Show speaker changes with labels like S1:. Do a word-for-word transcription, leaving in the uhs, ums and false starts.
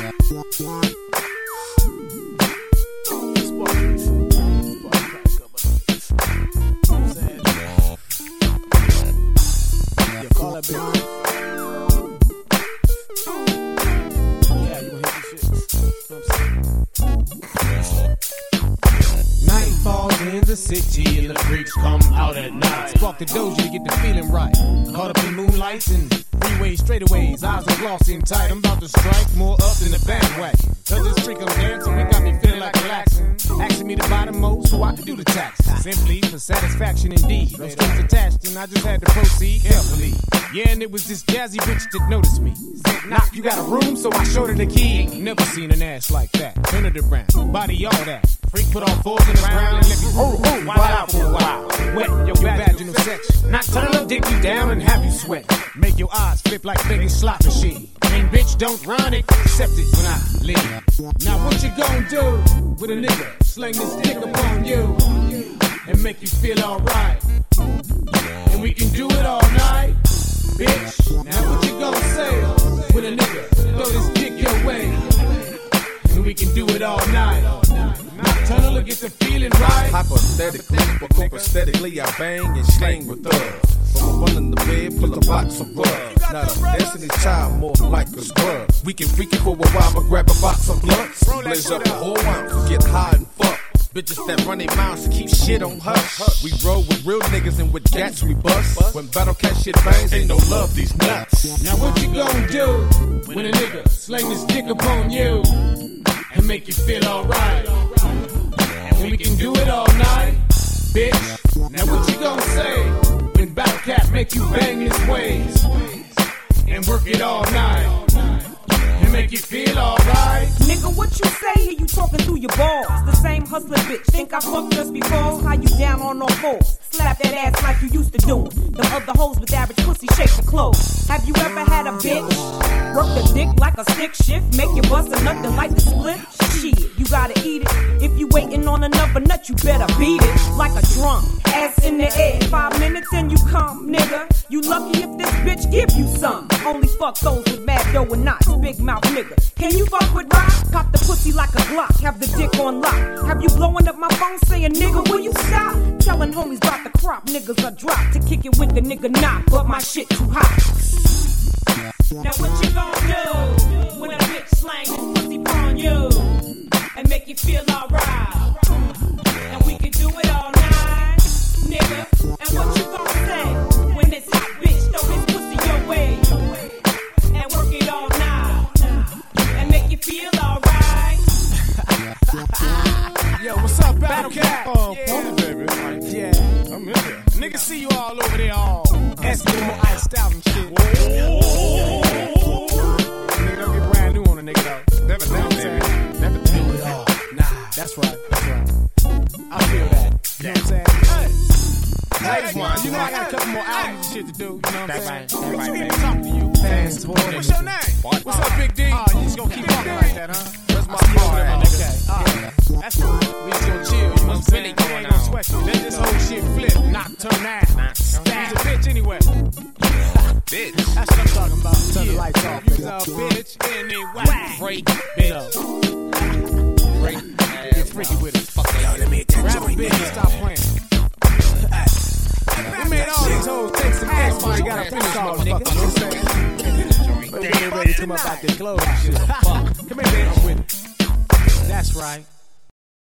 S1: In the city and the freaks come out at night. Spark the doja to get the feeling right. Caught up in moonlights and freeway straightaways. Eyes are glossy and tight. I'm about to strike more up than the bandwagon. Cause this freak I'm dancing, we got me feeling like relaxing. Asking me to buy the most so I can do the tax. Simply for satisfaction indeed. No strings attached and I just had to proceed carefully. Yeah, and it was this jazzy bitch that noticed me. Said, knock, you got a room? So I showed her the key. Never seen an ass like that. Turn it around, body all that. Freak put on fours in the ground and let me oh, oh, wild out for a while. Wet your vaginal section. Not turn up, dig you down and have you sweat. Make your eyes flip like Vegas slot machine. And bitch, don't run it, accept it when I leave. Now what you gonna do with a nigga? Sling this dick upon you and make you feel alright. And we can do it all night, bitch. Now what you gonna say with a nigga? Throw this dick your way. And we can do it all night. Nocturnal to get the feeling right.
S2: Hypothetically, but copaesthetically, I bang and slang with thugs. From a one in the bed, pull a box of rubs. Not a Destiny's Child, more like a scrub. We can freak it for a while, but grab a box of blunts. Blaze up a whole ounce, get high and fuck. Bitches that run their mouths to keep shit on hush. We roll with real niggas and with gats we bust. When battle cat shit bangs, ain't no love these nuts.
S1: Now what you gonna do when a nigga slang this dick upon you and make you feel alright? And we can do it all night, bitch. Now what you gonna say when battle cat make you bang his ways and work it all night? Make you feel alright.
S3: Nigga, what you say here? You talking through your balls. The same hustling bitch. Think I fucked just before? How you down on all fours? Slap that ass like you used to do. Them other hoes with average pussy shake the clothes. Have you ever had a bitch work the dick like a stick shift? Make you bust a nut to like the split? Shit, you gotta eat it. If you waiting on another nut, you better beat it like a drum. Ass in the air. Five minutes and you come, nigga. You lucky if this bitch give you some. Only fuck those with mad dough and knots. Big mouth nigga. Can you fuck with rock? Pop the pussy like a Glock. Have the dick on lock. Have you blowing up my phone saying, nigga, will you stop? Telling homies about the crop. Niggas are drop to kick it with the nigga knock. But my shit too hot. Now what you gonna do when a bitch slang this pussy on you and make you feel alright? And we can do it all night, nigga. And what you gonna say when this hot bitch throw this pussy your way and work it all night and make you feel alright?
S1: Yo, what's up, Battle Cat?
S2: Oh, yeah, baby.
S1: Yeah,
S2: I'm in here.
S1: niggas see you all over there, all Eskimo iced out and shit.
S2: Whoa.
S1: Nigga, don't get brand new on a nigga though.
S2: Never done, baby. Never do it all.
S1: Nah, that's right, that's right. I feel that. You know what I'm saying? Hey,
S2: Ladies,
S1: hey, you know I got a couple more albums and shit to do. You know what I'm saying? What you mean to talk to you? Fans, what's your name? What's up, Big D? Oh, you just gonna keep talking like that, huh?
S2: That's my part,
S1: Okay, alright. That's cool. We just gonna chill. You know what I'm saying? We ain't gonna sweat you. Let this whole shit flip. Nocturnal. Stab. He's a bitch anyway.
S2: bitch.
S1: That's what I'm talking about.
S4: Turn the lights off,
S1: You's
S4: nigga.
S1: a bitch anyway.
S2: Freak,
S1: Bitch.
S2: freak.
S1: Get freaky with it.
S2: Fuck it. Yo, let me
S1: Grab a bitch and stop playing. We made all these hoes take some ass, but you gotta finish all the fuck. You know what I'm saying? Ready to come up out this clothes and shit. Come here, bitch. I'm with it. That's right.